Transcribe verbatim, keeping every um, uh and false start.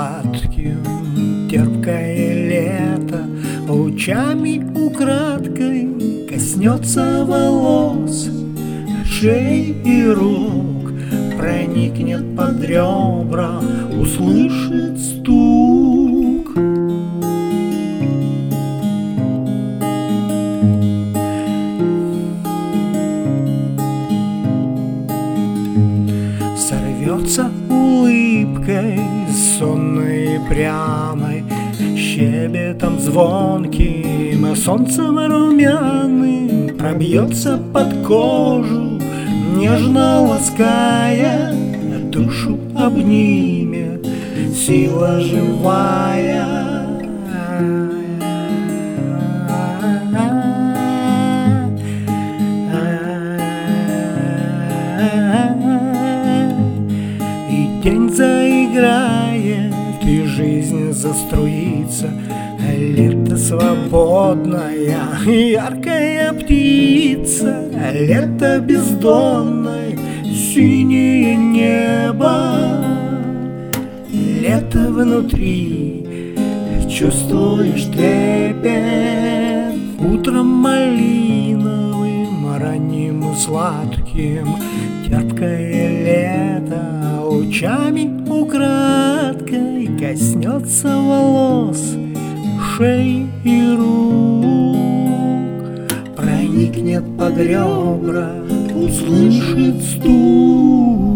сладким терпкое лето лучами украдкой коснется волос, шеи и рук, проникнет под ребра, услышит стук. Сорвется улыбкой сонной и прямой, щебетом звонким, солнцем румяным пробьется под кожу, нежно лаская, душу обнимет сила живая. День заиграет, и жизнь заструится, лето свободная, яркая птица, лето бездонное, синее небо, лето внутри, чувствуешь трепет, утром малиновым, ранним и сладким, терпкое лето лучами украдкой коснется волос, шеи и рук, проникнет под ребра, услышит стук.